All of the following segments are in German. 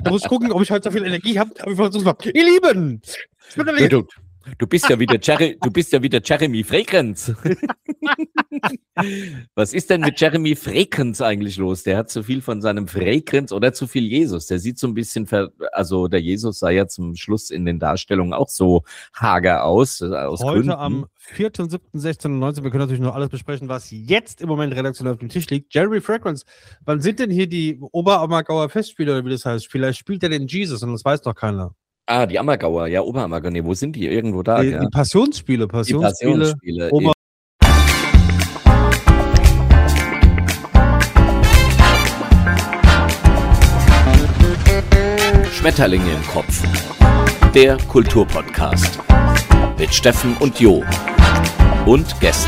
Du musst gucken, ob ich heute so viel Energie habe. Ihr Lieben! Du bist ja wieder Jeremy Fragrance. Was ist denn mit Jeremy Fragrance eigentlich los? Der hat zu viel von seinem Fragrance oder zu viel Jesus. Der sieht so ein bisschen, also der Jesus sah ja zum Schluss in den Darstellungen auch so hager aus Heute Gründen. am 4.7.16.19. Wir können natürlich noch alles besprechen, was jetzt im Moment redaktionell auf dem Tisch liegt. Jeremy Fragrance, wann sind denn hier die Oberammergauer Festspiele, oder wie das heißt? Vielleicht spielt er den Jesus und das weiß doch keiner. Ah, die Ammergauer, ja, Oberammergauer. Nee, wo sind die? Irgendwo da, Die ja. Passionsspiele. Die Passionsspiele. Schmetterlinge im Kopf. Der Kulturpodcast. Mit Steffen und Jo. Und Gästen.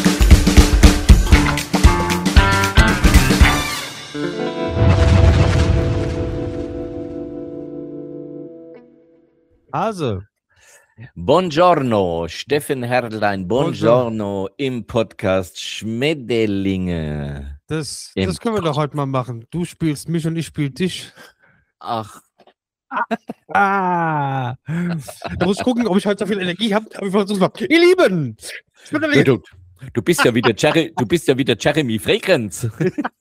Also. Buongiorno, Steffen Herrlein, buongiorno im Podcast Schmetterlinge. Das können wir doch heute mal machen. Du spielst mich und ich spiele dich. Ach. Du musst gucken, ob ich heute so viel Energie habe. Ihr Lieben! Du bist ja wieder Jeremy Fragrance.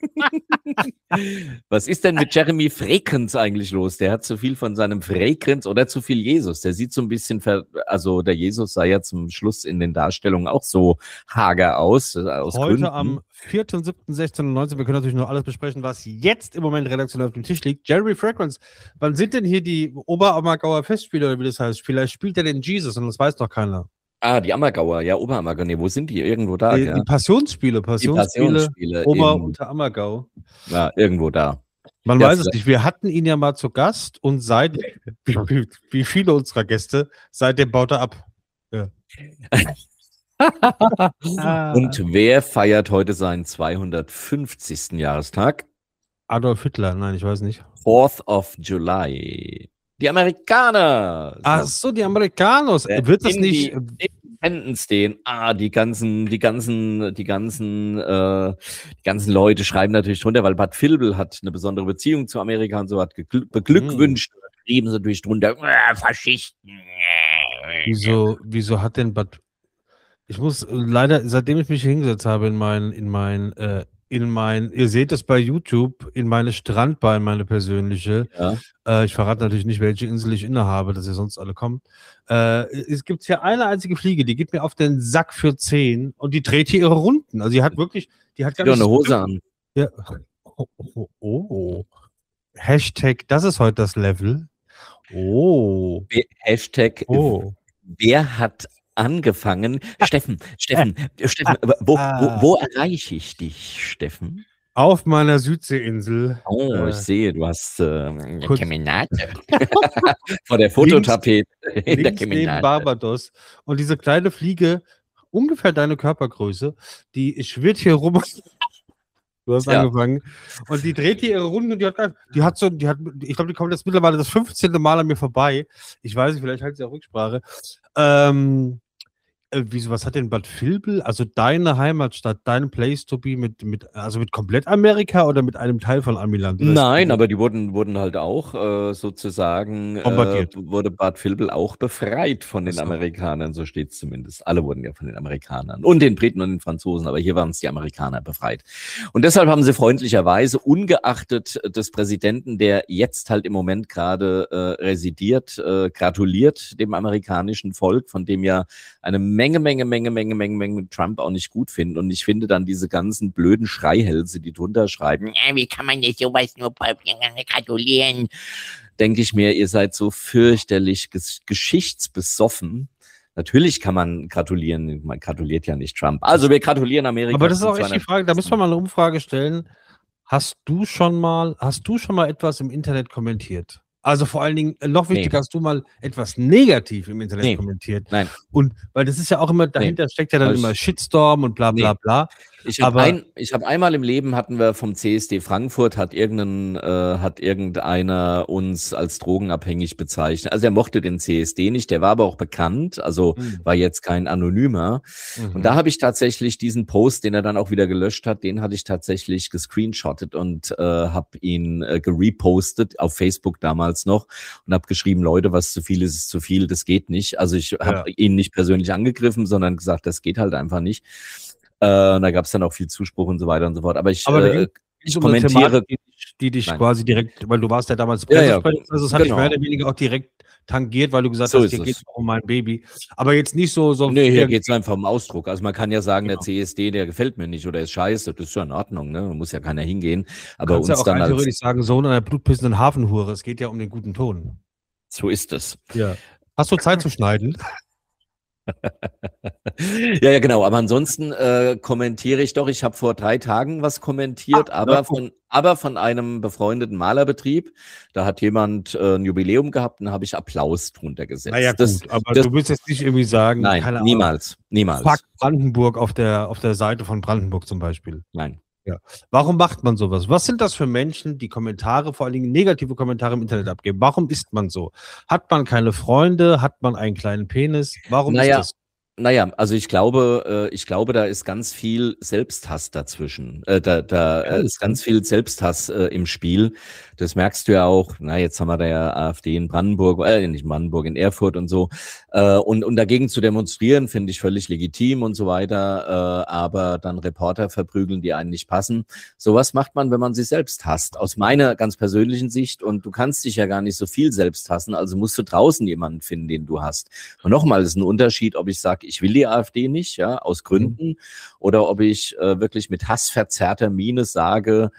Was ist denn mit Jeremy Fragrance eigentlich los? Der hat zu viel von seinem Fragrance oder zu viel Jesus. Der sieht so ein bisschen, also der Jesus sah ja zum Schluss in den Darstellungen auch so hager aus Heute Gründen. am 4.7.16.19. Wir können natürlich noch alles besprechen, was jetzt im Moment redaktionell auf dem Tisch liegt. Jeremy Fragrance, wann sind denn hier die Oberammergauer Festspiele, oder wie das heißt? Vielleicht spielt er den Jesus und das weiß doch keiner. Ah, die Ammergauer, ja, Oberammergauer. Nee, wo sind die? Irgendwo da, Die ja. Passionsspiele. Ober- und Ammergau. Ja, irgendwo da. Man Ja, weiß es nicht. Wir hatten ihn ja mal zu Gast und wie viele unserer Gäste, seitdem baut er ab. Ja. Und wer feiert heute seinen 250. Jahrestag? Adolf Hitler, nein, ich weiß nicht. 4th of July. Die Amerikaner. Ach so, die Amerikaner. Wird das nicht... Independence Day. Die ganzen Leute schreiben natürlich drunter, weil Bud Vilbel hat eine besondere Beziehung zu Amerika und so, hat beglückwünscht. Schrieben sie natürlich drunter, Faschisten. Wieso hat denn Bud... Ich muss leider, seitdem ich mich hingesetzt habe ihr seht es bei YouTube, in meine Strandbar, meine persönliche. Ja. Ich verrate natürlich nicht, welche Insel ich innehabe, dass ihr sonst alle kommt. Es gibt hier eine einzige Fliege, die geht mir auf den Sack für 10 und die dreht hier ihre Runden. Also die hat gar nicht eine Hose an. Ja. Oh. Hashtag, das ist heute das Level. Oh. Hashtag, wer hat angefangen? Steffen, wo erreiche ich dich, Steffen? Auf meiner Südseeinsel. Oh, ich sehe, du hast eine Kemenate. Vor der Fototapete in der neben Kemenate. Barbados. Und diese kleine Fliege, ungefähr deine Körpergröße, die schwirrt hier rum. Du hast angefangen. Und die dreht hier ihre Runden und ich glaube, die kommt jetzt mittlerweile das 15. Mal an mir vorbei. Ich weiß nicht, vielleicht halt sie auch Rücksprache. Was hat denn Bad Vilbel, also deine Heimatstadt, dein Place to be mit komplett Amerika oder mit einem Teil von Amiland? Nein, aber die wurden halt auch sozusagen, bombardiert. Wurde Bad Vilbel auch befreit von den Amerikanern, so steht es zumindest. Alle wurden ja von den Amerikanern und den Briten und den Franzosen, aber hier waren es die Amerikaner befreit. Und deshalb haben sie freundlicherweise, ungeachtet des Präsidenten, der jetzt halt im Moment gerade residiert, gratuliert dem amerikanischen Volk, von dem ja eine Menge Trump auch nicht gut finden. Und ich finde dann diese ganzen blöden Schreihälse, die drunter schreiben, wie kann man nicht sowas nur gratulieren? Denke ich mir, ihr seid so fürchterlich geschichtsbesoffen. Natürlich kann man gratulieren, man gratuliert ja nicht Trump. Also wir gratulieren Amerika. Aber das ist auch echt die Frage, da müssen wir mal eine Umfrage stellen. Hast du schon mal etwas im Internet kommentiert? Also vor allen Dingen, noch wichtiger, hast du mal etwas negativ im Internet kommentiert. Nein. Und weil das ist ja auch immer, dahinter steckt ja dann immer Shitstorm und bla bla bla. Ich habe einmal im Leben hatten wir vom CSD Frankfurt, hat irgendeiner uns als drogenabhängig bezeichnet. Also er mochte den CSD nicht, der war aber auch bekannt, also war jetzt kein Anonymer. Und da habe ich tatsächlich diesen Post, den er dann auch wieder gelöscht hat, den hatte ich tatsächlich gescreenshottet und habe ihn gerepostet auf Facebook damals noch und habe geschrieben, Leute, was zu viel ist zu viel, das geht nicht. Also ich habe ihn nicht persönlich angegriffen, sondern gesagt, das geht halt einfach nicht. Da gab es dann auch viel Zuspruch und so weiter und so fort. Aber ich kommentiere. Die dich quasi direkt, weil du warst ja damals Pressesprecher, also das hatte ich mehr oder weniger auch direkt tangiert, weil du gesagt hast, hier geht es um mein Baby. Aber jetzt nicht so. Nee, hier geht es einfach um Ausdruck. Also man kann ja sagen, der CSD, der gefällt mir nicht oder ist scheiße, das ist ja in Ordnung, ne? Muss ja keiner hingehen. Aber uns ja auch dann theoretisch sagen, Sohn einer blutpissenden Hafenhure, es geht ja um den guten Ton. So ist es. Ja. Hast du Zeit zu schneiden? Ja, genau. Aber ansonsten kommentiere ich doch. Ich habe vor 3 Tagen was kommentiert, aber von einem befreundeten Malerbetrieb. Da hat jemand ein Jubiläum gehabt und da habe ich Applaus drunter gesetzt. Naja, gut, aber du willst jetzt nicht irgendwie sagen, nein, keine niemals. Fuck Brandenburg auf der Seite von Brandenburg zum Beispiel. Nein. Ja. Warum macht man sowas? Was sind das für Menschen, die Kommentare, vor allen Dingen negative Kommentare im Internet abgeben? Warum ist man so? Hat man keine Freunde? Hat man einen kleinen Penis? Warum ist das? Naja, also ich glaube, da ist ganz viel Selbsthass dazwischen. Da ist ganz viel Selbsthass im Spiel. Das merkst du ja auch. Na, jetzt haben wir da ja AfD in Brandenburg, nicht in Brandenburg, in Erfurt und so. Und dagegen zu demonstrieren, finde ich völlig legitim und so weiter. Aber dann Reporter verprügeln, die einen nicht passen. Sowas macht man, wenn man sich selbst hasst. Aus meiner ganz persönlichen Sicht. Und du kannst dich ja gar nicht so viel selbst hassen. Also musst du draußen jemanden finden, den du hast. Und nochmal, es ist ein Unterschied, ob ich sage, ich will die AfD nicht, ja, aus Gründen, oder ob ich wirklich mit hassverzerrter Miene sage,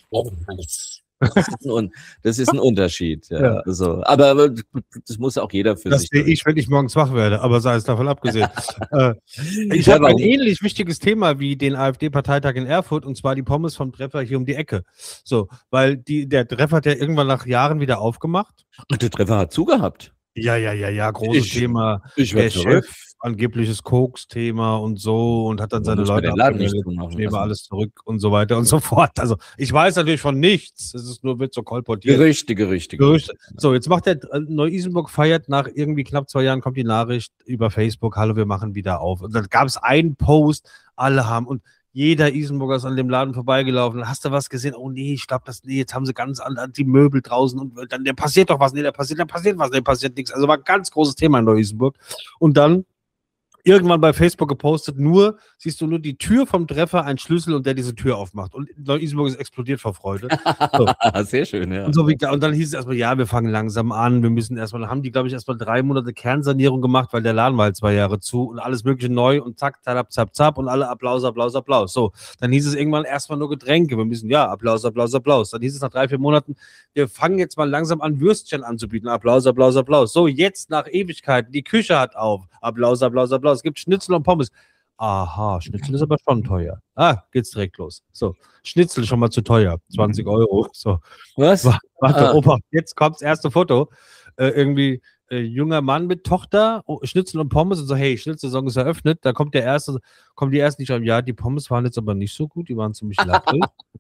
das ist ein Unterschied. Ja. Also, aber das muss auch jeder für sich. Das sehe ich, wenn ich morgens wach werde, aber sei es davon abgesehen. Ich habe ein ähnlich wichtiges Thema wie den AfD-Parteitag in Erfurt, und zwar die Pommes vom Treffer hier um die Ecke. So, weil der Treffer hat ja irgendwann nach Jahren wieder aufgemacht. Und der Treffer hat zugehabt. Ja, großes Thema. Der Chef, angebliches Koks-Thema und so, und hat dann seine Leute abgemeldet, nehmen alles zurück und so weiter und so fort. Also ich weiß natürlich von nichts. Es ist nur, wird so kolportiert. Gerüchte. So, jetzt macht der Neu-Isenburg feiert, nach irgendwie knapp 2 Jahren kommt die Nachricht über Facebook, hallo, wir machen wieder auf. Und dann gab es einen Post, alle haben, und jeder Isenburger ist an dem Laden vorbeigelaufen. Hast du was gesehen? Oh nee, ich glaube, jetzt haben sie ganz die Möbel draußen und dann passiert doch was. Nee, da passiert nichts. Also war ein ganz großes Thema in Neu-Isenburg. Und dann irgendwann bei Facebook gepostet, siehst du nur die Tür vom Treffer, ein Schlüssel, und der diese Tür aufmacht. Und Neu-Isenburg ist explodiert vor Freude. So. Sehr schön, ja. Und dann hieß es erstmal, ja, wir fangen langsam an, dann haben die, glaube ich, erstmal 3 Monate Kernsanierung gemacht, weil der Laden war halt 2 Jahre zu und alles mögliche neu und zack, zap und alle Applaus. So, dann hieß es irgendwann erstmal nur Getränke. Wir müssen, ja, Applaus. Dann hieß es nach 3-4 Monaten, wir fangen jetzt mal langsam an, Würstchen anzubieten. Applaus. So, jetzt nach Ewigkeiten, die Küche hat auf. Applaus. Es gibt Schnitzel und Pommes. Aha, Schnitzel ist aber schon teuer. Geht's direkt los. So, Schnitzel schon mal zu teuer. 20 Euro. So. Was? Warte, Opa, jetzt kommt das erste Foto. Irgendwie junger Mann mit Tochter, Schnitzel und Pommes, und so, hey, Schnitzelsaison ist eröffnet. Da kommen die ersten, die schreiben, ja, die Pommes waren jetzt aber nicht so gut, die waren ziemlich lapprig.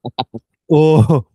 Und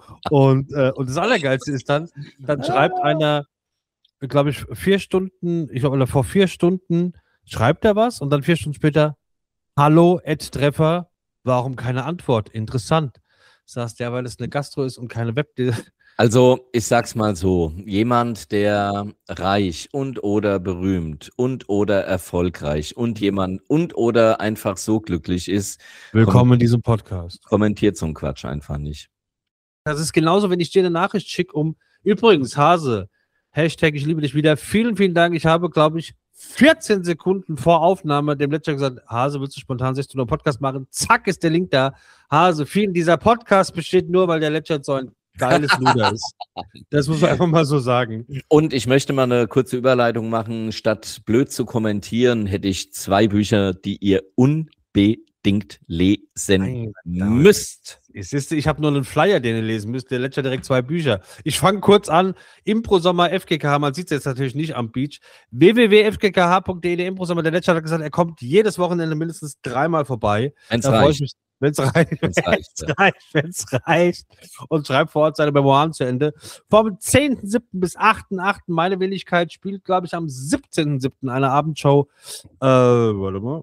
das Allergeilste ist dann schreibt einer, glaube ich, 4 Stunden, vor 4 Stunden schreibt er was, und dann 4 Stunden später, hallo, Treffer, warum keine Antwort? Interessant. Sagst der, weil es eine Gastro ist und keine Web. Also, ich sag's mal so, jemand, der reich und oder berühmt und oder erfolgreich und oder einfach so glücklich ist. Willkommen in diesem Podcast. Kommentiert so einen Quatsch einfach nicht. Das ist genauso, wenn ich dir eine Nachricht schicke übrigens, Hase, Hashtag ich liebe dich wieder. Vielen, vielen Dank. Ich habe, glaube ich, 14 Sekunden vor Aufnahme dem Ledger gesagt, Hase, willst du spontan 16 Uhr Podcast machen? Zack, ist der Link da. Hase, dieser Podcast besteht nur, weil der Ledger so ein geiles Luder ist. Das muss man einfach mal so sagen. Und ich möchte mal eine kurze Überleitung machen. Statt blöd zu kommentieren, hätte ich 2 Bücher, die ihr unbedingt lesen müsst. Ich habe nur einen Flyer, den ihr lesen müsst. Der letzte direkt 2 Bücher. Ich fange kurz an. Impro-Sommer FKK, man sieht es jetzt natürlich nicht am Beach. www.fkkh.de, Impro-Sommer. Der letzte hat gesagt, er kommt jedes Wochenende mindestens 3-mal vorbei. Wenn's reicht. Wenn es reicht. Und schreibt vor Ort seine Memoiren zu Ende. Vom 10.7. bis 8.8. Meine Wenigkeit spielt, glaube ich, am 17.7. eine Abendshow. Warte mal.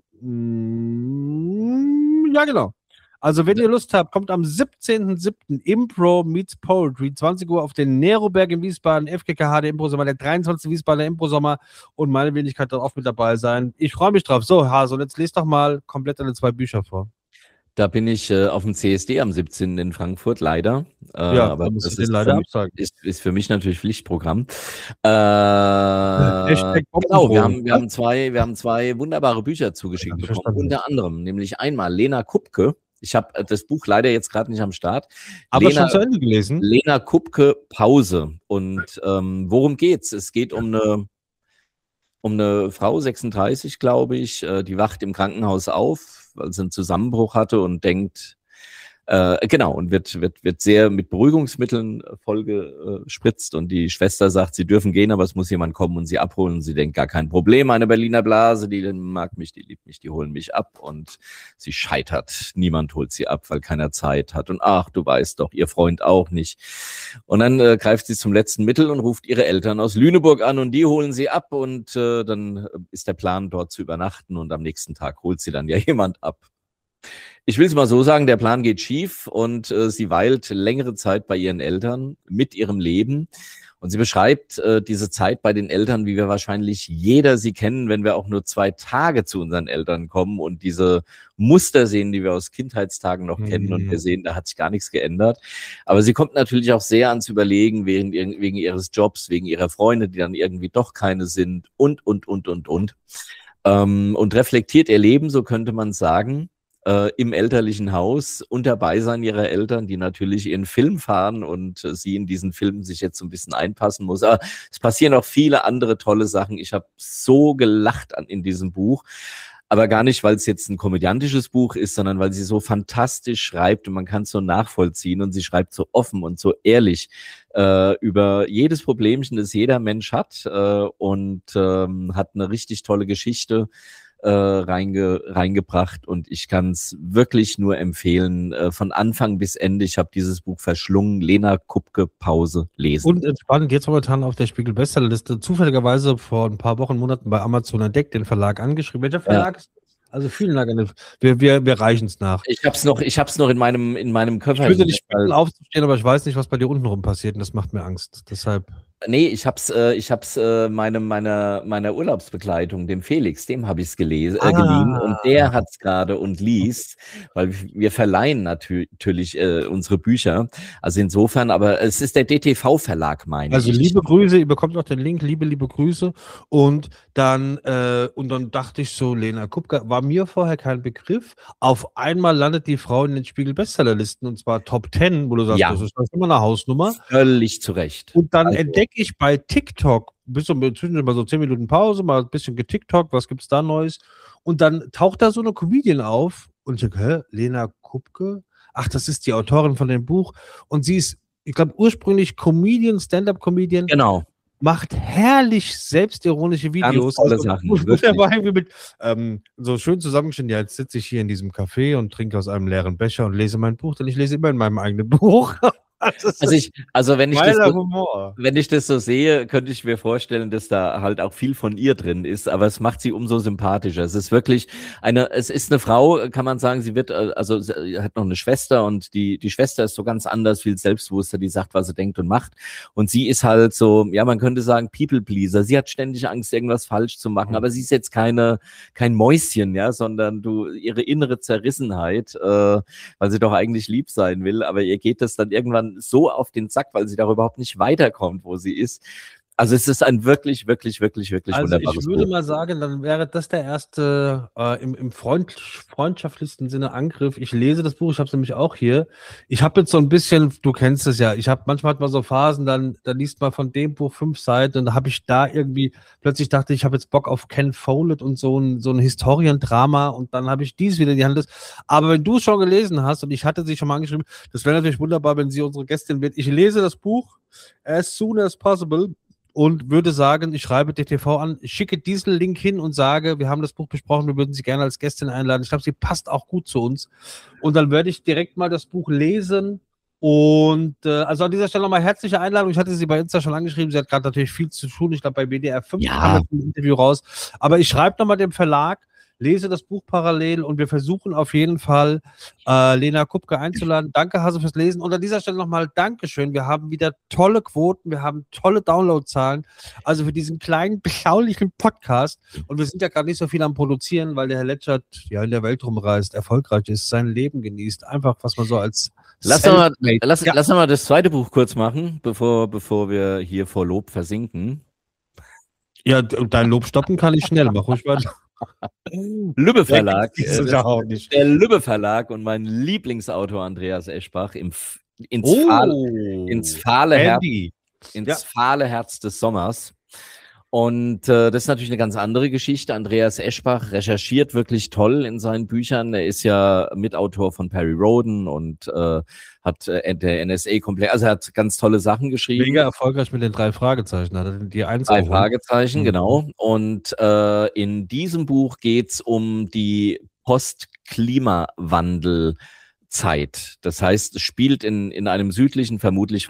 Ja, genau. Also, wenn ihr Lust habt, kommt am 17.7. Impro meets Poetry, 20 Uhr auf den Neroberg in Wiesbaden, FKKH, der Impro-Sommer, der 23. Wiesbaden, der Impro-Sommer und meine Wenigkeit dort auch mit dabei sein. Ich freue mich drauf. So, Hase, und jetzt lest doch mal komplett deine 2 Bücher vor. Da bin ich auf dem CSD am 17. in Frankfurt, leider. Ja, aber das das leider absagen. ist für mich natürlich Pflichtprogramm. Genau, wir haben zwei wunderbare Bücher zugeschickt bekommen. Unter anderem, nämlich einmal Lena Kupke. Ich habe das Buch leider jetzt gerade nicht am Start. Aber schon zu Ende gelesen. Lena Kupke, Pause. Und worum geht's? Es geht um eine Frau, 36, glaube ich, die wacht im Krankenhaus auf, weil sie einen Zusammenbruch hatte und denkt, und wird sehr mit Beruhigungsmitteln vollgespritzt und die Schwester sagt, sie dürfen gehen, aber es muss jemand kommen und sie abholen und sie denkt, gar kein Problem, eine Berliner Blase, die mag mich, die liebt mich, die holen mich ab und sie scheitert. Niemand holt sie ab, weil keiner Zeit hat und ach, du weißt doch, ihr Freund auch nicht. Und dann greift sie zum letzten Mittel und ruft ihre Eltern aus Lüneburg an und die holen sie ab und dann ist der Plan, dort zu übernachten und am nächsten Tag holt sie dann ja jemand ab. Ich will es mal so sagen, der Plan geht schief und sie weilt längere Zeit bei ihren Eltern mit ihrem Leben. Und sie beschreibt diese Zeit bei den Eltern, wie wir wahrscheinlich jeder sie kennen, wenn wir auch nur 2 Tage zu unseren Eltern kommen und diese Muster sehen, die wir aus Kindheitstagen noch kennen und wir sehen, da hat sich gar nichts geändert. Aber sie kommt natürlich auch sehr ans Überlegen wegen ihres Jobs, wegen ihrer Freunde, die dann irgendwie doch keine sind und. Und reflektiert ihr Leben, so könnte man sagen, im elterlichen Haus unter Beisein ihrer Eltern, die natürlich ihren Film fahren und sie in diesen Film sich jetzt so ein bisschen einpassen muss. Aber es passieren auch viele andere tolle Sachen. Ich habe so gelacht in diesem Buch, aber gar nicht, weil es jetzt ein komödiantisches Buch ist, sondern weil sie so fantastisch schreibt und man kann es so nachvollziehen und sie schreibt so offen und so ehrlich über jedes Problemchen, das jeder Mensch hat und hat eine richtig tolle Geschichte reingebracht und ich kann es wirklich nur empfehlen, von Anfang bis Ende. Ich habe dieses Buch verschlungen. Lena Kupke, Pause, lesen. Und entspannt jetzt momentan auf der Spiegel-Bestsellerliste, zufälligerweise vor ein paar Wochen, Monaten bei Amazon entdeckt, den Verlag angeschrieben. Welcher Verlag ist das? Also vielen Dank. Wir reichen es nach. Ich hab's noch in meinem Köfferchen. Ich würde nicht bitten, aufzustehen, aber ich weiß nicht, was bei dir untenrum passiert und das macht mir Angst. Deshalb. Nee, ich hab's meiner Urlaubsbegleitung, dem Felix, dem habe ich es geliehen und der hat's gerade und liest, weil wir verleihen natürlich unsere Bücher. Also insofern, aber es ist der DTV-Verlag, meine ich. Also liebe Grüße, ihr bekommt noch den Link, liebe Grüße. Und dann dachte ich so, Lena Kupke, war mir vorher kein Begriff. Auf einmal landet die Frau in den Spiegel-Bestsellerlisten und zwar Top 10, wo du sagst, das ist immer eine Hausnummer. Völlig zu Recht. Und dann entdecke ich bei TikTok, zwischendurch mal so 10 Minuten Pause, mal ein bisschen getiktok, was gibt's da Neues? Und dann taucht da so eine Comedian auf und ich denke, Lena Kupke? Ach, das ist die Autorin von dem Buch. Und sie ist, ich glaube, ursprünglich Comedian, Stand-Up-Comedian. Genau. Macht herrlich selbstironische Videos. Ganz tolle Sachen. Mit, so schön zusammengeschnitten, ja, jetzt sitze ich hier in diesem Café und trinke aus einem leeren Becher und lese mein Buch, denn ich lese immer in meinem eigenen Buch. Wenn ich das so sehe, könnte ich mir vorstellen, dass da halt auch viel von ihr drin ist, aber es macht sie umso sympathischer. Es ist wirklich es ist eine Frau, kann man sagen, sie hat noch eine Schwester und die Schwester ist so ganz anders, viel selbstbewusster, die sagt, was sie denkt und macht. Und sie ist halt so, ja, man könnte sagen, People-Pleaser. Sie hat ständig Angst, irgendwas falsch zu machen, aber sie ist jetzt kein Mäuschen, ja, sondern ihre innere Zerrissenheit, weil sie doch eigentlich lieb sein will, aber ihr geht das dann irgendwann so auf den Sack, weil sie da überhaupt nicht weiterkommt, wo sie ist. Also es ist ein wirklich, wirklich, wirklich, wirklich Also wunderbares ich würde Buch. mal sagen, dann wäre das der erste im freundschaftlichsten Sinne Angriff. Ich lese das Buch, ich habe es nämlich auch hier. Ich habe jetzt so ein bisschen, du kennst es ja, manchmal hat man so Phasen, dann liest man von dem Buch 5 Seiten und da habe ich da irgendwie, plötzlich dachte ich, habe jetzt Bock auf Ken Follett und so ein Historiendrama und dann habe ich dies wieder in die Hand. Aber wenn du es schon gelesen hast und ich hatte sie schon mal angeschrieben, das wäre natürlich wunderbar, wenn sie unsere Gästin wird. Ich lese das Buch as soon as possible. Und würde sagen, ich schreibe DTV an, schicke diesen Link hin und sage, wir haben das Buch besprochen, wir würden Sie gerne als Gästin einladen. Ich glaube, sie passt auch gut zu uns. Und dann werde ich direkt mal das Buch lesen. Und also an dieser Stelle nochmal herzliche Einladung. Ich hatte sie bei Insta schon angeschrieben. Sie hat gerade natürlich viel zu tun. Ich glaube, bei WDR 5 kam jetzt ein Interview raus. Aber ich schreibe nochmal dem Verlag, lese das Buch parallel und wir versuchen auf jeden Fall, Lena Kupke einzuladen. Danke, Hase, fürs Lesen. Und an dieser Stelle nochmal Dankeschön. Wir haben wieder tolle Quoten, wir haben tolle Downloadzahlen. Also für diesen kleinen, beschaulichen Podcast. Und wir sind ja gerade nicht so viel am Produzieren, weil der Herr Letschert ja in der Welt rumreist, erfolgreich ist, sein Leben genießt. Einfach, was man so als Lass mal das zweite Buch kurz machen, bevor wir hier vor Lob versinken. Ja, dein Lob stoppen kann ich schnell. Mach ruhig weiter. Lübbe Verlag. Der Lübbe Verlag und mein Lieblingsautor Andreas Eschbach ins fahle Herz des Sommers. Und das ist natürlich eine ganz andere Geschichte. Andreas Eschbach recherchiert wirklich toll in seinen Büchern. Er ist ja Mitautor von Perry Rhodan und hat der NSA komplett, also er hat ganz tolle Sachen geschrieben. Mega erfolgreich mit den 3 Fragezeichen. Hat er die 3 Fragezeichen, genau. Und in diesem Buch geht es um die Post-Klimawandel-Zeit. Das heißt, es spielt in einem südlichen, vermutlich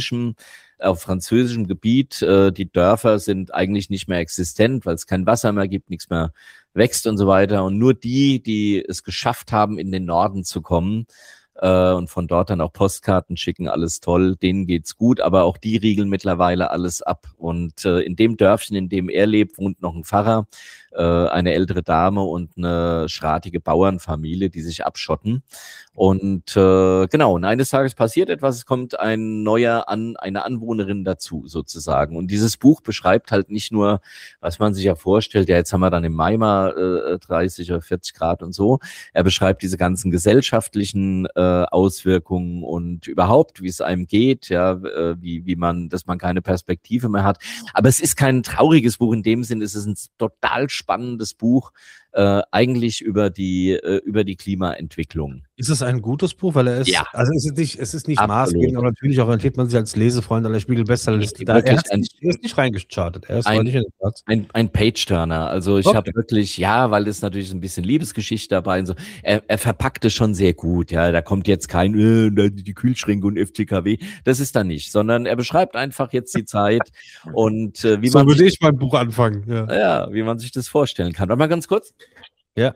auf französischem Gebiet. Die Dörfer sind eigentlich nicht mehr existent, weil es kein Wasser mehr gibt, nichts mehr wächst und so weiter. Und nur die es geschafft haben, in den Norden zu kommen und von dort dann auch Postkarten schicken, alles toll, denen geht's gut, aber auch die riegeln mittlerweile alles ab. Und in dem Dörfchen, in dem er lebt, wohnt noch ein Pfarrer, eine ältere Dame und eine schratige Bauernfamilie, die sich abschotten. Und genau, und eines Tages passiert etwas, es kommt eine Anwohnerin dazu sozusagen. Und dieses Buch beschreibt halt nicht nur, was man sich ja vorstellt, ja, jetzt haben wir dann im Mai mal 30 oder 40 Grad und so. Er beschreibt diese ganzen gesellschaftlichen Auswirkungen und überhaupt, wie es einem geht, ja, dass man keine Perspektive mehr hat. Aber es ist kein trauriges Buch in dem Sinn, es ist ein total spannendes Buch, eigentlich über die Klimaentwicklung. Ist es ein gutes Buch? Weil also es ist nicht maßgebend, aber natürlich orientiert man sich als Lesefreund an der Spiegel-Bestsellerliste. Er ist nicht reingechartet. Er ist nicht in den Platz. Ein Page-Turner. Also ich habe wirklich, weil das natürlich so ein bisschen Liebesgeschichte dabei und so. Er verpackt es schon sehr gut. Ja, da kommt jetzt kein die Kühlschränke und FCKW. Das ist da nicht, sondern er beschreibt einfach jetzt die Zeit und wie würde ich mein Buch anfangen. Wie man sich das vorstellen kann. Warte mal ganz kurz. Ja.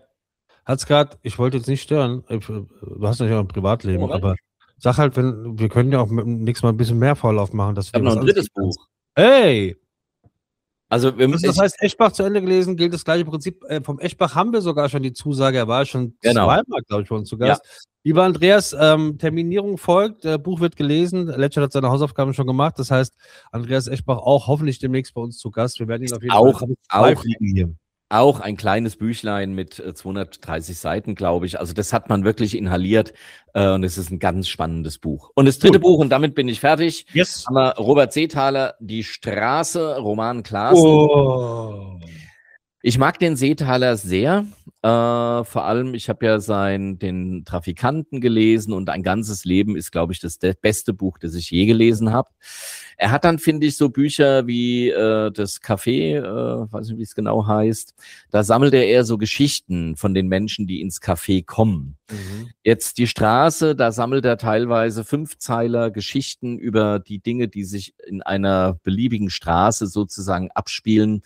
Ich wollte jetzt nicht stören. Du hast natürlich auch ein Privatleben, aber sag halt, wir können ja auch nächstes Mal ein bisschen mehr Vorlauf machen. Ich habe noch ein drittes Buch. Hey! Also das heißt, Eschbach zu Ende gelesen, gilt das gleiche Prinzip. Vom Eschbach haben wir sogar schon die Zusage. Er war schon zweimal, glaube ich, bei uns zu Gast. Ja. Lieber Andreas, Terminierung folgt, Buch wird gelesen. Letschert hat seine Hausaufgaben schon gemacht. Das heißt, Andreas Eschbach auch hoffentlich demnächst bei uns zu Gast. Wir werden ihn auf jeden Fall hier. Auch ein kleines Büchlein mit 230 Seiten, glaube ich. Also das hat man wirklich inhaliert und es ist ein ganz spannendes Buch. Und das dritte Buch, und damit bin ich fertig, haben wir Robert Seethaler, Die Straße, Roman Klaassen. Oh. Ich mag den Seethaler sehr. Vor allem, ich habe ja den Trafikanten gelesen und Ein ganzes Leben ist, glaube ich, das beste Buch, das ich je gelesen habe. Er hat dann, finde ich, so Bücher wie das Café, weiß nicht, wie es genau heißt. Da sammelt er eher so Geschichten von den Menschen, die ins Café kommen. Mhm. Jetzt Die Straße, da sammelt er teilweise 5-Zeiler Geschichten über die Dinge, die sich in einer beliebigen Straße sozusagen abspielen.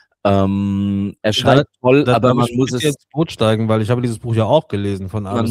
Er schreibt toll, aber man muss es jetzt Boot steigen, weil ich habe dieses Buch ja auch gelesen von aber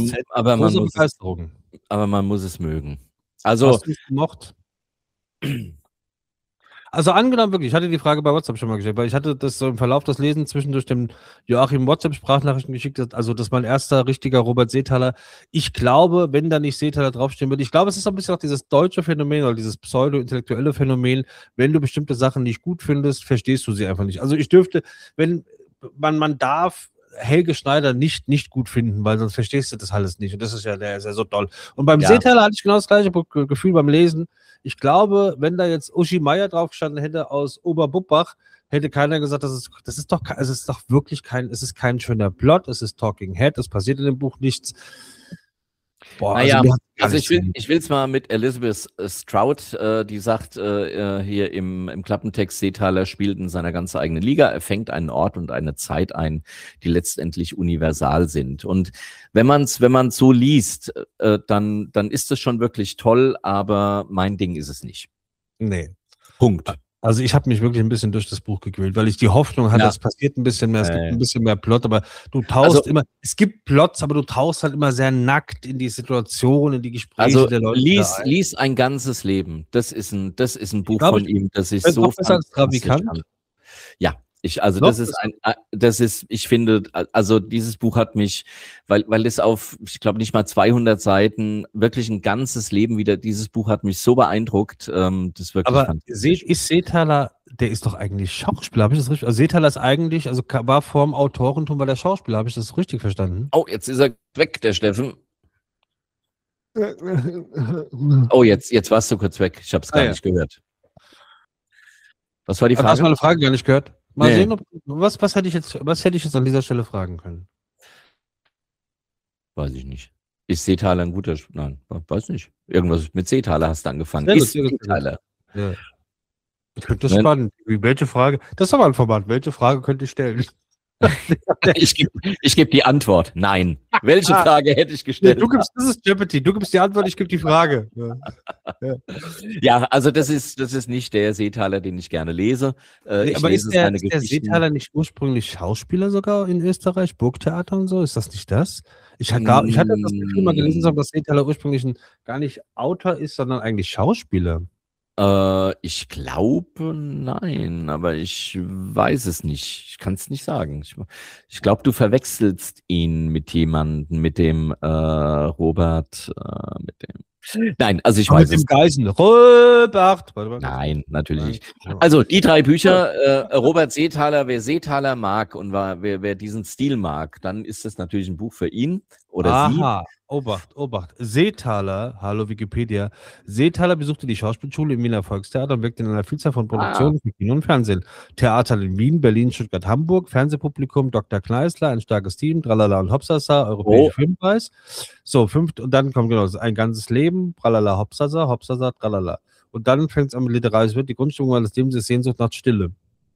man muss es mögen. Also hast du es gemocht? Also angenommen wirklich, ich hatte die Frage bei WhatsApp schon mal gestellt, weil ich hatte das so im Verlauf des Lesens zwischendurch dem Joachim WhatsApp-Sprachnachrichten geschickt, also das ist mein erster richtiger Robert Seethaler. Ich glaube, wenn da nicht Seethaler draufstehen würde, ich glaube, es ist so ein bisschen auch dieses deutsche Phänomen oder dieses pseudo-intellektuelle Phänomen, wenn du bestimmte Sachen nicht gut findest, verstehst du sie einfach nicht. Also ich dürfte, wenn man darf Helge Schneider nicht gut finden, weil sonst verstehst du das alles nicht und das ist ja, der ist ja so toll. Und beim Seethaler hatte ich genau das gleiche Gefühl beim Lesen. Ich glaube, wenn da jetzt Uschi Meier drauf gestanden hätte aus Oberbuppach, hätte keiner gesagt, es ist doch wirklich es ist kein schöner Plot, es ist Talking Head, es passiert in dem Buch nichts. Boah, naja, also ich will es mal mit Elizabeth Strout, die sagt hier im Klappentext, Seethaler spielt in seiner ganz eigenen Liga, er fängt einen Ort und eine Zeit ein, die letztendlich universal sind. Und wenn man so liest, dann ist es schon wirklich toll, aber mein Ding ist es nicht. Nee. Punkt. Also ich habe mich wirklich ein bisschen durch das Buch gequält, weil ich die Hoffnung hatte, es passiert ein bisschen mehr, es gibt ein bisschen mehr Plot, aber du tauchst immer, es gibt Plots, aber du tauchst halt immer sehr nackt in die Situation, in die Gespräche der Leute. Lies ein ganzes Leben. Das ist ein Buch von ihm, das ist so fantastisch. Ja. Ich finde, also dieses Buch hat mich, weil es auf, ich glaube nicht mal 200 Seiten, wirklich ein ganzes Leben wieder, dieses Buch hat mich so beeindruckt, das ist wirklich fantastisch. Ist Seethaler, der ist doch eigentlich Schauspieler, habe ich das richtig? Also Seethaler ist eigentlich, also war vorm Autorentum, war der Schauspieler, habe ich das richtig verstanden? Oh, jetzt ist er weg, der Steffen. Oh, jetzt warst du kurz weg, ich habe es gar nicht gehört. Was war die Frage? Hast du meine Frage gar nicht gehört? Mal sehen, was hätte ich jetzt an dieser Stelle fragen können? Weiß ich nicht. Ist Seethaler ein guter Nein, weiß nicht. Irgendwas mit Seethaler hast du angefangen. Ist Seethaler. Ja. Ich finde das spannend. Welche Frage? Das ist aber ein Format. Welche Frage könnte ich stellen? Ich gebe die Antwort. Nein. Welche Frage hätte ich gestellt? Das ist Jeopardy. Du gibst die Antwort, ich gebe die Frage. Ja, also das ist nicht der Seethaler, den ich gerne lese. Aber ist der Seethaler nicht ursprünglich Schauspieler sogar in Österreich? Burgtheater und so? Ist das nicht das? Ich hatte das Gefühl mal gelesen, dass Seethaler ursprünglich gar nicht Autor ist, sondern eigentlich Schauspieler. Ich glaube, nein, aber ich weiß es nicht. Ich kann es nicht sagen. Ich glaube, du verwechselst ihn mit jemandem, mit dem Robert, mit dem. Nein, also ich weiß es nicht. Geisen. Robert. Nein, natürlich nicht. Also die 3 Bücher, Robert Seethaler, wer Seethaler mag und wer diesen Stil mag, dann ist das natürlich ein Buch für ihn oder sie. Obacht. Seethaler, hallo Wikipedia, Seethaler besuchte die Schauspielschule im Wiener Volkstheater und wirkte in einer Vielzahl von Produktionen für Kino und Fernsehen. Theater in Wien, Berlin, Stuttgart, Hamburg, Fernsehpublikum, Dr. Kneißler, ein starkes Team, Tralala und Hopsasa, Europäischer Filmpreis. So, und dann kommt ein ganzes Leben, Tralala, Hopsasa, Tralala. Und dann fängt es an mit Literarisches Wird, die Grundstimmung meines Lebens ist Sehnsucht nach Stille.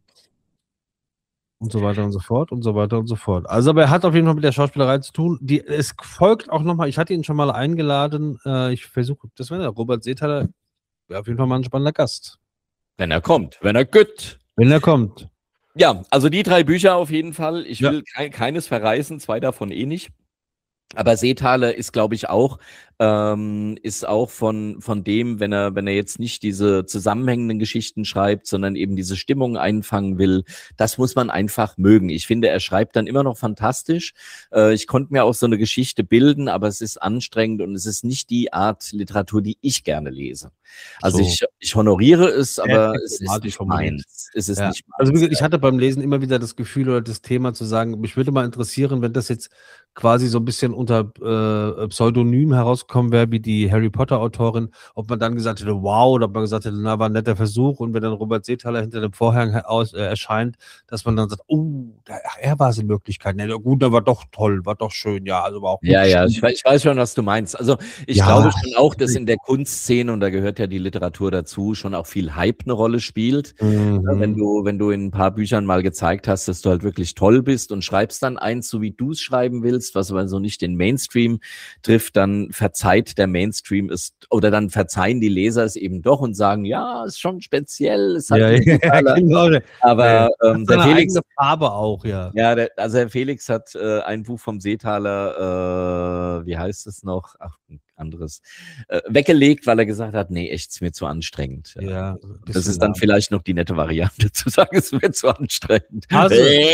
Und so weiter und so fort und so weiter und so fort. Also, aber er hat auf jeden Fall mit der Schauspielerei zu tun. Es folgt auch nochmal, ich hatte ihn schon mal eingeladen, ich versuche, das wäre der Robert Seethaler, wäre auf jeden Fall mal ein spannender Gast. Wenn er kommt, wenn er kommt. Ja, also die 3 Bücher auf jeden Fall. Ich will keines verreißen, 2 davon eh nicht. Aber Seethaler ist, glaube ich, auch von dem, wenn er jetzt nicht diese zusammenhängenden Geschichten schreibt, sondern eben diese Stimmung einfangen will, das muss man einfach mögen. Ich finde, er schreibt dann immer noch fantastisch. Ich konnte mir auch so eine Geschichte bilden, aber es ist anstrengend und es ist nicht die Art Literatur, die ich gerne lese. Also ich honoriere es, aber es ist nicht meins. Nicht meins. Also ich hatte beim Lesen immer wieder das Gefühl oder das Thema zu sagen, mich würde mal interessieren, wenn das jetzt quasi so ein bisschen unter Pseudonym herausgekommen wäre, wie die Harry Potter Autorin, ob man dann gesagt hätte, wow, oder ob man gesagt hätte, na, war ein netter Versuch, und wenn dann Robert Seethaler hinter dem Vorhang erscheint, dass man dann sagt, er war es in Wirklichkeit. Na gut, der war doch toll, war doch schön, ja, also war auch gut. Ja, ich weiß schon, was du meinst. Also ich glaube schon auch, dass in der Kunstszene, und da gehört ja die Literatur dazu, schon auch viel Hype eine Rolle spielt. Wenn du in ein paar Büchern mal gezeigt hast, dass du halt wirklich toll bist und schreibst dann eins, so wie du es schreiben willst, willst, was aber so nicht den Mainstream trifft, dann verzeiht der Mainstream es, oder dann verzeihen die Leser es eben doch und sagen, ja, ist schon speziell, ist halt genau. aber der Felix, eigene Farbe auch, ja. ja, also der Felix hat ein Buch vom Seetaler, wie heißt es noch? Ach, ein anderes, weggelegt, weil er gesagt hat, nee, echt, ist mir zu anstrengend. Ja, das ist dann vielleicht noch die nette Variante, zu sagen, es ist mir zu anstrengend. Also,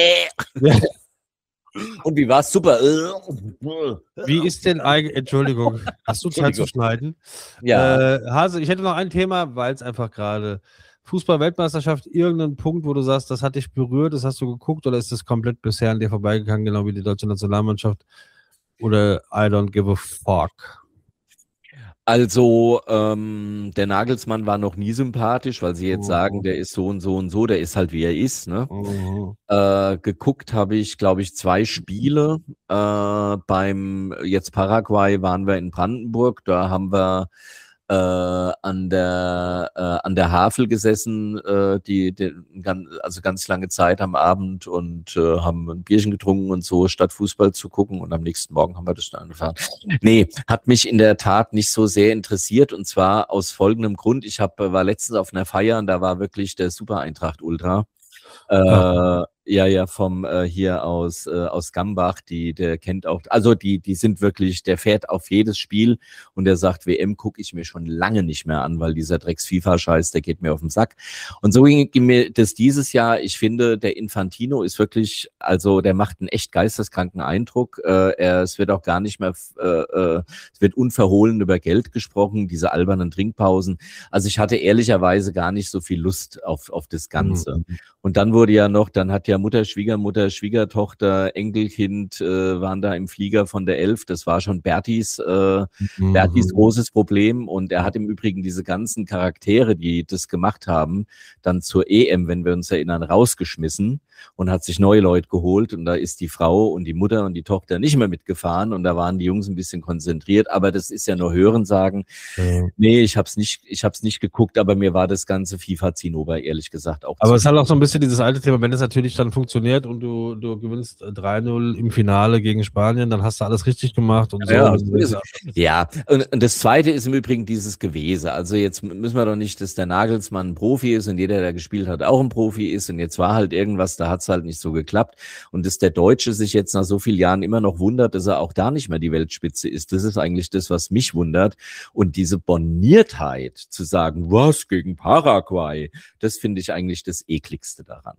und wie war's? Super. Wie ist denn eigentlich, Entschuldigung, hast du Zeit zu schneiden? Ja. Hase, ich hätte noch ein Thema, weil es einfach gerade Fußball-Weltmeisterschaft, irgendeinen Punkt, wo du sagst, das hat dich berührt, das hast du geguckt, oder ist das komplett bisher an dir vorbeigegangen, genau wie die deutsche Nationalmannschaft? Oder I don't give a fuck? Also, der Nagelsmann war noch nie sympathisch, weil sie jetzt sagen, der ist so und so und so, der ist halt wie er ist, ne? Geguckt habe ich, glaube ich, 2 Spiele. Beim jetzt Paraguay waren wir in Brandenburg, da haben wir an der Havel gesessen, also ganz lange Zeit am Abend und haben ein Bierchen getrunken und so, statt Fußball zu gucken, und am nächsten Morgen haben wir das dann angefahren. Nee, hat mich in der Tat nicht so sehr interessiert, und zwar aus folgendem Grund. Ich war letztens auf einer Feier und da war wirklich der Super Eintracht Ultra. Vom hier aus Gambach, der kennt auch, also die sind wirklich, der fährt auf jedes Spiel und der sagt, WM gucke ich mir schon lange nicht mehr an, weil dieser Drecks-FIFA-Scheiß, der geht mir auf den Sack. Und so ging mir das dieses Jahr. Ich finde, der Infantino ist wirklich, also der macht einen echt geisteskranken Eindruck. Es wird auch gar nicht mehr, es wird unverhohlen über Geld gesprochen, diese albernen Trinkpausen. Also ich hatte ehrlicherweise gar nicht so viel Lust auf das Ganze. Und dann hat ja Mutter, Schwiegermutter, Schwiegertochter, Enkelkind waren da im Flieger von der 11. Das war schon Bertis großes Problem. Und er hat im Übrigen diese ganzen Charaktere, die das gemacht haben, dann zur EM, wenn wir uns erinnern, rausgeschmissen und hat sich neue Leute geholt. Und da ist die Frau und die Mutter und die Tochter nicht mehr mitgefahren. Und da waren die Jungs ein bisschen konzentriert. Aber das ist ja nur Hörensagen. Nee, ich hab's nicht geguckt, aber mir war das ganze FIFA-Zinnober, ehrlich gesagt, auch. Aber es ist halt auch so ein bisschen dieses alte Thema, wenn es natürlich dann funktioniert und du gewinnst 3-0 im Finale gegen Spanien, dann hast du alles richtig gemacht und so. Ja, und das Zweite ist im Übrigen dieses Gewese. Also jetzt müssen wir doch nicht, dass der Nagelsmann ein Profi ist und jeder, der gespielt hat, auch ein Profi ist, und jetzt war halt irgendwas, da hat es halt nicht so geklappt, und dass der Deutsche sich jetzt nach so vielen Jahren immer noch wundert, dass er auch da nicht mehr die Weltspitze ist, das ist eigentlich das, was mich wundert. Und diese Borniertheit zu sagen, was gegen Paraguay, das finde ich eigentlich das Ekligste daran.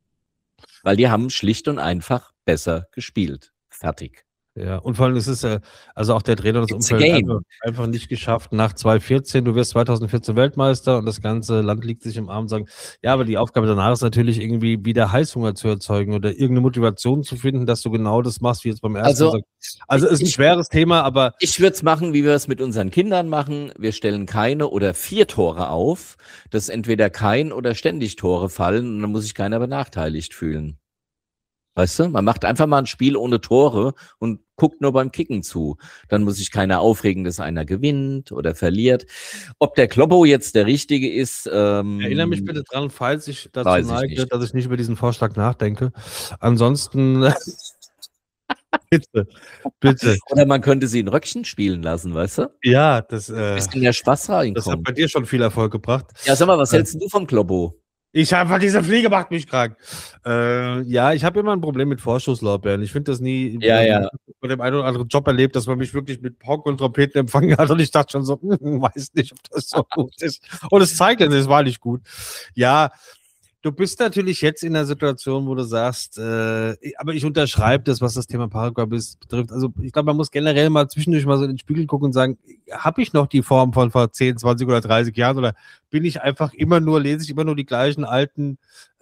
Weil die haben schlicht und einfach besser gespielt. Fertig. Ja, und vor allem ist es also auch der Trainer des Umfelds einfach nicht geschafft nach 2014. Du wirst 2014 Weltmeister und das ganze Land liegt sich im Arm und sagen, ja, aber die Aufgabe danach ist natürlich irgendwie wieder Heißhunger zu erzeugen oder irgendeine Motivation zu finden, dass du genau das machst, wie jetzt beim ersten. Also ist ein schweres Thema, aber ich würde es machen, wie wir es mit unseren Kindern machen. Wir stellen keine oder 4 Tore auf, dass entweder kein oder ständig Tore fallen, und dann muss sich keiner benachteiligt fühlen. Weißt du, man macht einfach mal ein Spiel ohne Tore und guckt nur beim Kicken zu. Dann muss sich keiner aufregen, dass einer gewinnt oder verliert. Ob der Kloppo jetzt der Richtige ist. Erinnere mich bitte dran, falls ich dazu neige, dass ich nicht über diesen Vorschlag nachdenke. Ansonsten bitte. Oder man könnte sie in Röckchen spielen lassen, weißt du? Ja, das bisschen mehr Spaß reinkommt. Das hat bei dir schon viel Erfolg gebracht. Ja, sag mal, was hältst du vom Kloppo? Ich einfach, diese Fliege macht mich krank. Ja, ich habe immer ein Problem mit Vorschusslorbeeren. Ich finde das nie bei dem einen oder anderen Job erlebt, dass man mich wirklich mit Pauken und Trompeten empfangen hat, und ich dachte schon so, weiß nicht, ob das so gut ist. Und es zeigt, es war nicht gut. Ja, du bist natürlich jetzt in der Situation, wo du sagst, aber ich unterschreibe das, was das Thema Paraguay betrifft. Also ich glaube, man muss generell mal zwischendurch mal so in den Spiegel gucken und sagen, habe ich noch die Form von vor 10, 20 oder 30 Jahren, oder bin ich einfach lese ich immer nur die gleichen alten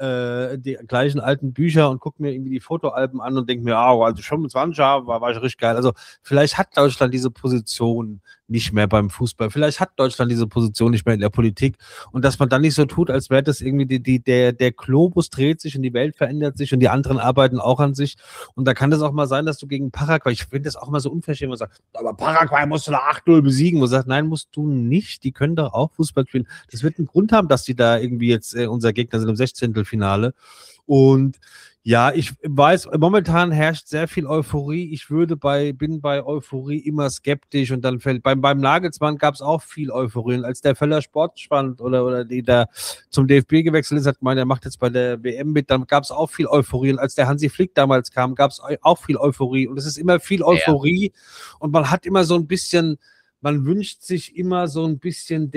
Bücher und gucke mir irgendwie die Fotoalben an und denke mir, also 25 Jahre war ich richtig geil. Also vielleicht hat Deutschland diese Position nicht mehr beim Fußball. Vielleicht hat Deutschland diese Position nicht mehr in der Politik, und dass man dann nicht so tut, als wäre das irgendwie der Globus dreht sich und die Welt verändert sich und die anderen arbeiten auch an sich. Und da kann das auch mal sein, dass du gegen Paraguay, ich finde das auch mal so unverschämt, man sagt, aber Paraguay musst du da 8-0 besiegen. Man sagt, nein, musst du nicht. Die können doch auch Fußball spielen. Das wird einen Grund haben, dass die da irgendwie jetzt unser Gegner sind im 16. Finale. Und Ja, ich weiß, momentan herrscht sehr viel Euphorie. Bin bei Euphorie immer skeptisch und dann beim Nagelsmann gab es auch viel Euphorie. Und als der Völler Sportspannend oder die da zum DFB gewechselt ist, hat gemeint, er macht jetzt bei der WM mit, dann gab es auch viel Euphorie. Und als der Hansi Flick damals kam, gab es auch viel Euphorie. Und es ist immer viel Euphorie und man hat immer so ein bisschen, man wünscht sich immer so ein bisschen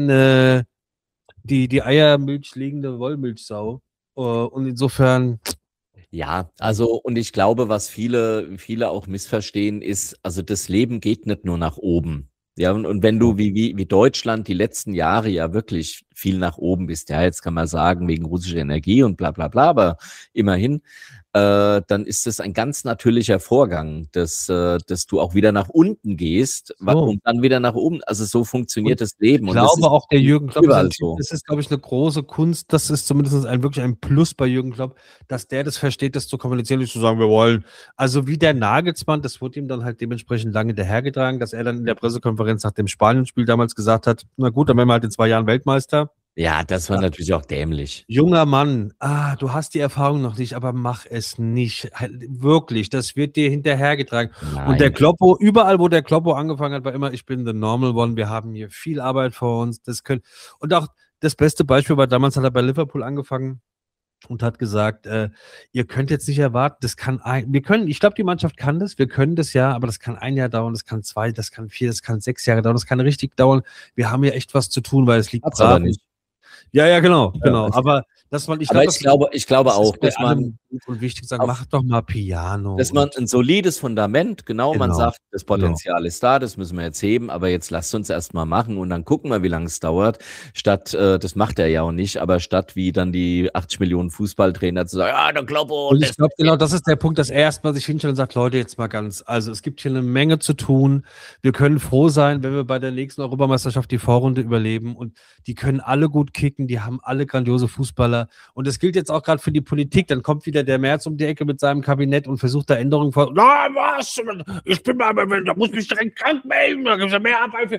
die Eiermilch legende Wollmilchsau. Und insofern. Ja, also und ich glaube, was viele auch missverstehen, ist, also das Leben geht nicht nur nach oben. Ja, und wenn du wie Deutschland die letzten Jahre ja wirklich viel nach oben bist, ja, jetzt kann man sagen, wegen russischer Energie und bla bla bla, aber immerhin, dann ist es ein ganz natürlicher Vorgang, dass du auch wieder nach unten gehst und dann wieder nach oben. Also so funktioniert das Leben. Ich glaube auch, der Jürgen Klopp, das ist, glaube ich, eine große Kunst. Das ist zumindest wirklich ein Plus bei Jürgen Klopp, dass der das versteht, das zu kommunizieren, nicht zu sagen, wir wollen. Also wie der Nagelsmann, das wurde ihm dann halt dementsprechend lange dahergetragen, dass er dann in der Pressekonferenz nach dem Spanien-Spiel damals gesagt hat, na gut, dann werden wir halt in 2 Jahren Weltmeister. Ja, das war natürlich auch dämlich. Junger Mann, du hast die Erfahrung noch nicht, aber mach es nicht. Wirklich, das wird dir hinterhergetragen. Nein. Und der Kloppo, überall, wo der Kloppo angefangen hat, war immer, ich bin the normal one, wir haben hier viel Arbeit vor uns. Und auch das beste Beispiel war, damals hat er bei Liverpool angefangen und hat gesagt, ihr könnt jetzt nicht erwarten, ich glaube, die Mannschaft kann das, wir können das ja, aber das kann 1 Jahr dauern, das kann 2, das kann 4, das kann 6 Jahre dauern, das kann richtig dauern. Wir haben hier echt was zu tun, weil es liegt brav. Ja, genau. Aber ich glaube auch, dass man und wichtig sagen, mach doch mal Piano. Dass man ein solides Fundament, man sagt, das Potenzial ist da, das müssen wir jetzt heben, aber jetzt lasst uns erst mal machen und dann gucken wir, wie lange es dauert, statt, das macht er ja auch nicht, aber statt wie dann die 80 Millionen Fußballtrainer zu sagen, ja, der Kloppo. Und ich glaube, genau, das ist der Punkt, dass er erstmal sich hinstellt und sagt, Leute, jetzt mal also es gibt hier eine Menge zu tun, wir können froh sein, wenn wir bei der nächsten Europameisterschaft die Vorrunde überleben und die können alle gut kicken, die haben alle grandiose Fußballer und das gilt jetzt auch gerade für die Politik, dann kommt wieder der Merz um die Ecke mit seinem Kabinett und versucht da Änderungen vor. Na, was? Ich bin mal, da muss mich direkt krank melden, da gibt es ja mehr Abhilfe.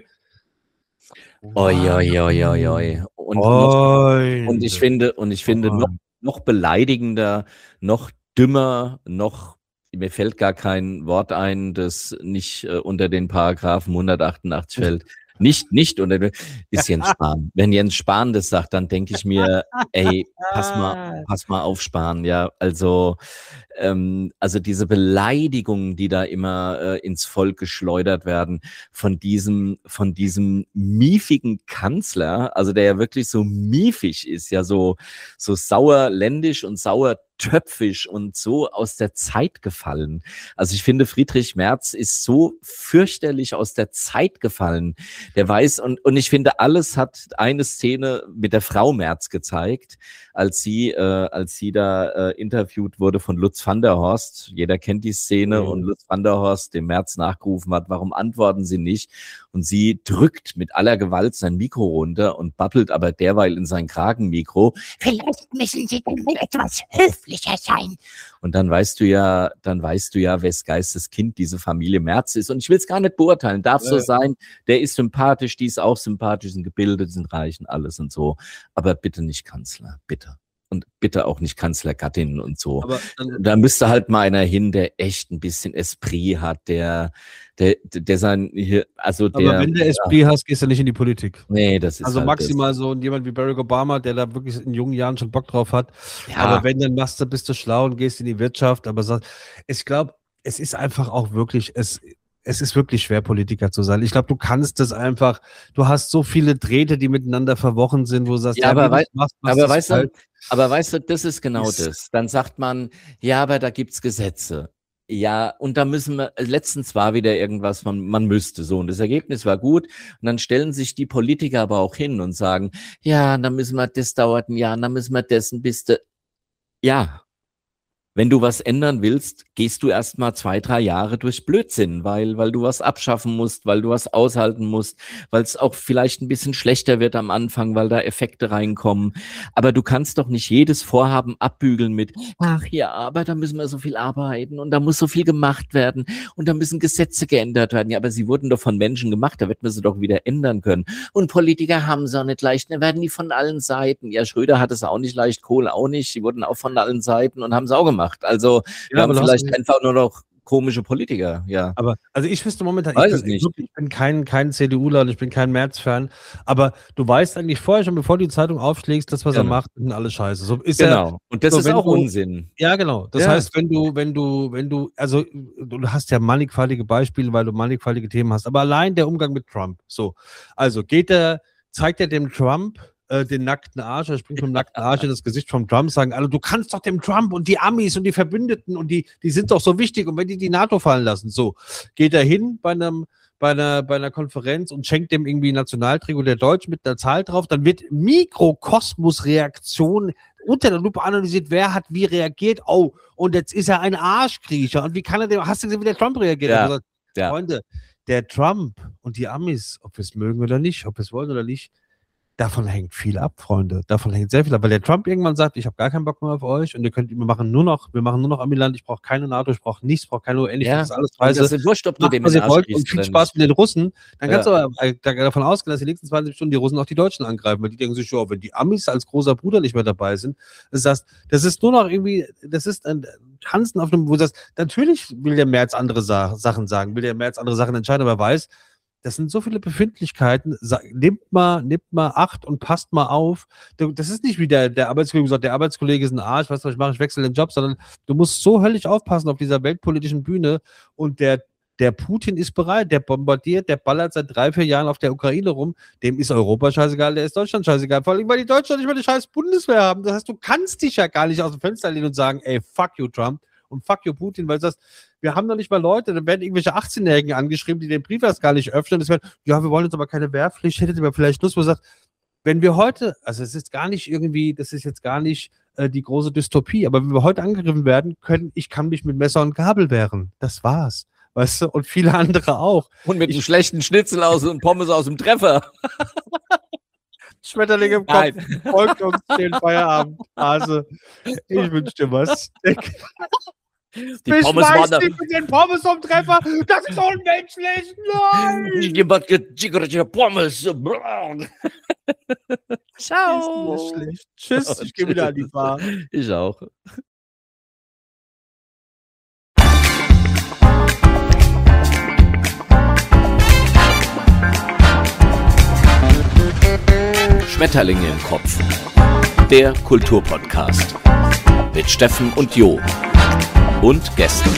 Oi. Und ich finde noch beleidigender, noch dümmer, mir fällt gar kein Wort ein, das nicht unter den Paragraphen 188 fällt. Nicht unter ist Jens Spahn. Wenn Jens Spahn das sagt, dann denke ich mir, ey, pass mal auf, Spahn, ja, also diese Beleidigungen, die da immer ins Volk geschleudert werden, von diesem miefigen Kanzler, also der ja wirklich so miefig ist, ja so sauerländisch und sauertöpfisch und so aus der Zeit gefallen. Also ich finde, Friedrich Merz ist so fürchterlich aus der Zeit gefallen. Der weiß, und ich finde, alles hat eine Szene mit der Frau Merz gezeigt, als sie da interviewt wurde von Lutz van der Horst. Jeder kennt die Szene und Lutz van der Horst dem Merz nachgerufen hat, warum antworten Sie nicht? Und sie drückt mit aller Gewalt sein Mikro runter und babbelt aber derweil in sein Kragenmikro. Vielleicht müssen Sie dann mal etwas höflicher sein. Und dann weißt du ja, wes Geistes Kind diese Familie Merz ist. Und ich will es gar nicht beurteilen, darf so sein. Der ist sympathisch, die ist auch sympathisch, sind gebildet, sind reich und alles und so. Aber bitte nicht Kanzler, bitte. Und bitte auch nicht Kanzlergattin und so. Aber da müsste halt mal einer hin, der echt ein bisschen Esprit hat, der sein hier, also der. Aber wenn du Esprit hast, gehst du nicht in die Politik. Nee, das ist also halt maximal so jemand wie Barack Obama, der da wirklich in jungen Jahren schon Bock drauf hat. Ja. Aber wenn, dann bist du schlau und gehst in die Wirtschaft. Aber ich glaube, es ist einfach auch wirklich, es ist wirklich schwer, Politiker zu sein. Ich glaube, du kannst das einfach, du hast so viele Drähte, die miteinander verwochen sind, wo du sagst, aber weißt du, das ist genau das. Dann sagt man, ja, aber da gibt's Gesetze. Ja, und da müssen wir, letztens war wieder irgendwas, man müsste so, und das Ergebnis war gut, und dann stellen sich die Politiker aber auch hin und sagen, ja, dann müssen wir, das dauert ein Jahr, dann müssen wir dessen ja. Wenn du was ändern willst, gehst du erst mal 2, 3 Jahre durch Blödsinn, weil du was abschaffen musst, weil du was aushalten musst, weil es auch vielleicht ein bisschen schlechter wird am Anfang, weil da Effekte reinkommen. Aber du kannst doch nicht jedes Vorhaben abbügeln mit, ach ja, aber da müssen wir so viel arbeiten und da muss so viel gemacht werden und da müssen Gesetze geändert werden. Ja, aber sie wurden doch von Menschen gemacht, da wird man sie doch wieder ändern können. Und Politiker haben es auch nicht leicht, dann werden die von allen Seiten. Ja, Schröder hat es auch nicht leicht, Kohl auch nicht, die wurden auch von allen Seiten und haben es auch gemacht. gemacht. Also wir haben vielleicht einfach nur noch komische Politiker, ja. Aber, also ich wüsste momentan, ich bin kein CDUler und ich bin kein Merz-Fan, aber du weißt eigentlich vorher schon, bevor du die Zeitung aufschlägst, das, was er macht, sind alle scheiße. So ist genau. Und das ist auch Unsinn. Ja, genau. Das heißt, wenn du, also du hast ja mannigfaltige Beispiele, weil du mannigfaltige Themen hast, aber allein der Umgang mit Trump, so. Also zeigt er dem Trump den nackten Arsch, er springt vom nackten Arsch in das Gesicht vom Trump, sagen alle, du kannst doch dem Trump und die Amis und die Verbündeten und die sind doch so wichtig und wenn die NATO fallen lassen, so, geht er hin bei einer Konferenz und schenkt dem irgendwie Nationaltrikot der Deutschen mit einer Zahl drauf, dann wird Mikrokosmos-Reaktion unter der Lupe analysiert, wer hat wie reagiert, oh, und jetzt ist er ein Arschkriecher und wie kann er dem, hast du gesehen, wie der Trump reagiert? Ja. Freunde, der Trump und die Amis, ob wir es mögen oder nicht, ob wir es wollen oder nicht, davon hängt viel ab, Freunde. Davon hängt sehr viel ab, weil der Trump irgendwann sagt, ich habe gar keinen Bock mehr auf euch und wir machen nur noch Amiland, ich brauche keine NATO, ich brauche nichts, ich brauche keine UN, das ist alles scheiße. Das ist wurscht, ob du dem wollt und viel Spaß mit den Russen. Dann kannst du aber davon ausgehen, dass die nächsten 20 Stunden die Russen auch die Deutschen angreifen, weil die denken sich, wenn die Amis als großer Bruder nicht mehr dabei sind, das ist nur noch irgendwie, das ist ein Tanzen auf dem, wo du sagst, natürlich will der Merz andere Sachen sagen, will der Merz andere Sachen entscheiden, aber er weiß, das sind so viele Befindlichkeiten. Nimmt mal Acht und passt mal auf. Das ist nicht wie der Arbeitskollege sagt, der Arbeitskollege ist ein Arsch, was soll ich machen, ich wechsle den Job, sondern du musst so höllisch aufpassen auf dieser weltpolitischen Bühne und der Putin ist bereit, der bombardiert, der ballert seit 3-4 Jahren auf der Ukraine rum, dem ist Europa scheißegal, der ist Deutschland scheißegal, vor allem, weil die Deutschen nicht mehr die scheiß Bundeswehr haben. Das heißt, du kannst dich ja gar nicht aus dem Fenster lehnen und sagen, ey, fuck you, Trump. Und fuck you, Putin, weil du sagst, wir haben noch nicht mal Leute, dann werden irgendwelche 18-Jährigen angeschrieben, die den Brief erst gar nicht öffnen. Das werden, ja, wir wollen jetzt aber keine Wehrpflicht, hättet ihr vielleicht Lust, wo du sagst, wenn wir heute, also es ist gar nicht irgendwie, das ist jetzt gar nicht die große Dystopie, aber wenn wir heute angegriffen werden, ich kann mich mit Messer und Gabel wehren. Das war's. Weißt du, und viele andere auch. Und mit einem schlechten Schnitzel und Pommes aus dem Treffer. Schmetterling im Kopf, folgt uns, schönen Feierabend, Hase. Ich wünsche dir was. Die Pommes waren da. Mit den Pommes vom Treffer, das ist unmenschlich, nein! Jemand gejiggerte Pommes. Ciao. Tschüss, ich gehe wieder an die Bar. Ich auch. Schmetterlinge im Kopf. Der Kulturpodcast. Mit Steffen und Jo. Und Gästen.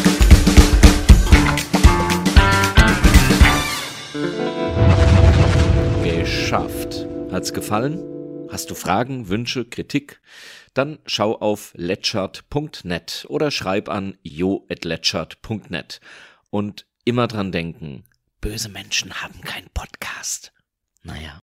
Geschafft. Hat's gefallen? Hast du Fragen, Wünsche, Kritik? Dann schau auf letschert.net oder schreib an jo@letschert.net. Und immer dran denken, böse Menschen haben keinen Podcast. Naja.